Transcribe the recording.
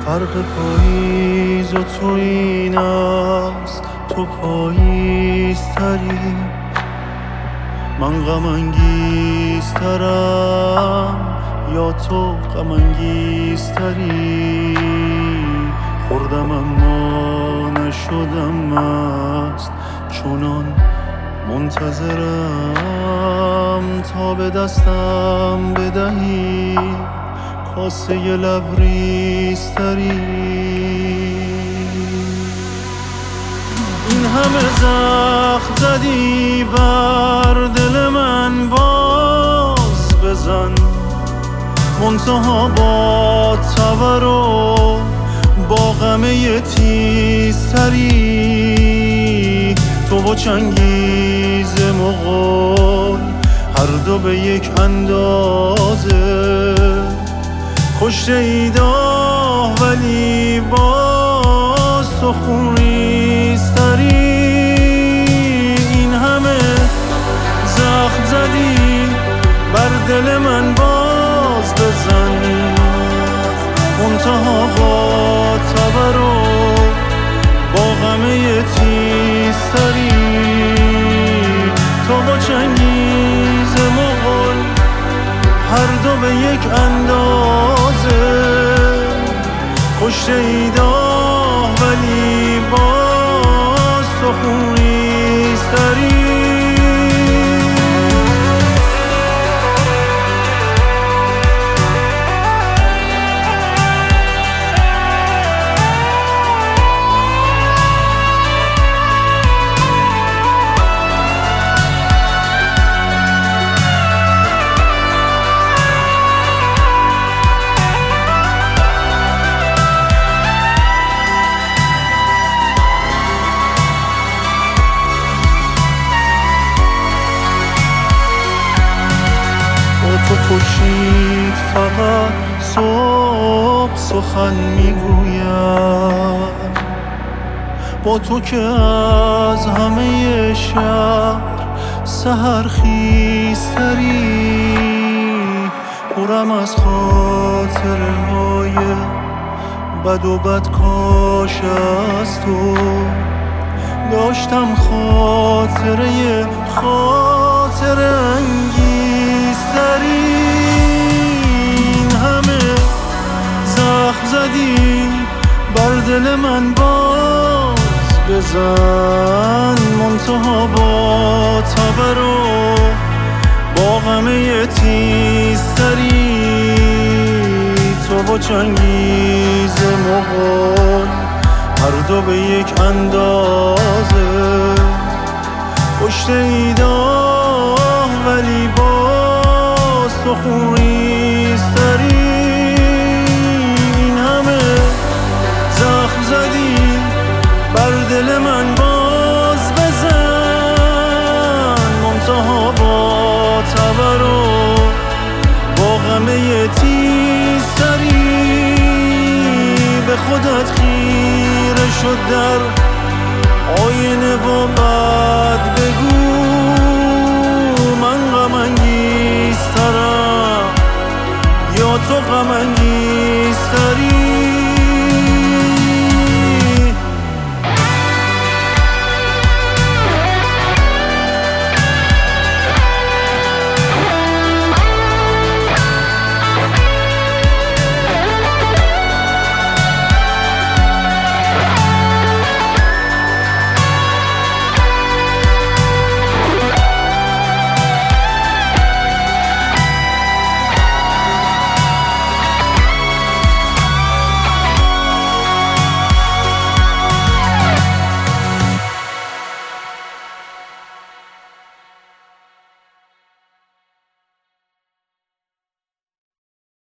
فرق پاییز و تو این است، تو پاییزتری، من غم انگیزترم یا تو غم انگیزتری. خوردم اما نشدم مست، چونان منتظرم تا به دستم بدهی کاسه لبریزتری. این همه زخم زدی بر دل من، باز بزن منتها با تبر و با غمه تیزتری. تو و چنگیز مغول هر دو به یک اندازه کشته اید آه، ولی باز تو خونریزتری. این همه زخم زدی بر دل من، باز بزن منتها با تبر و با غمه تیزتری. تو با چنگیز مغول هر دو به یک اندازه کشته اید آه، ولی باز تو خونریزتری. تو خورشید فقط صبح سخن میگوید، با تو که از همه شهر سحر خیزتری. پرم از خاطره های بد و بدکاش از تو، داشتم خاطره انگیزتری. این همه زخم زدی بر دل من، باز بزن منتها با تبر و با غمه تیزتری. تو با چنگیز مغول هر دو به یک اندازه کشته اید آه، ولی باز تو خونریزتری. این همه زخم زدی بر دل من، باز بزن منتها با تبر و با غمه تیزتری. به خودت خیره شد در آینه و بعد بگو من غم انگیزترم یا تو غم انگیزتری.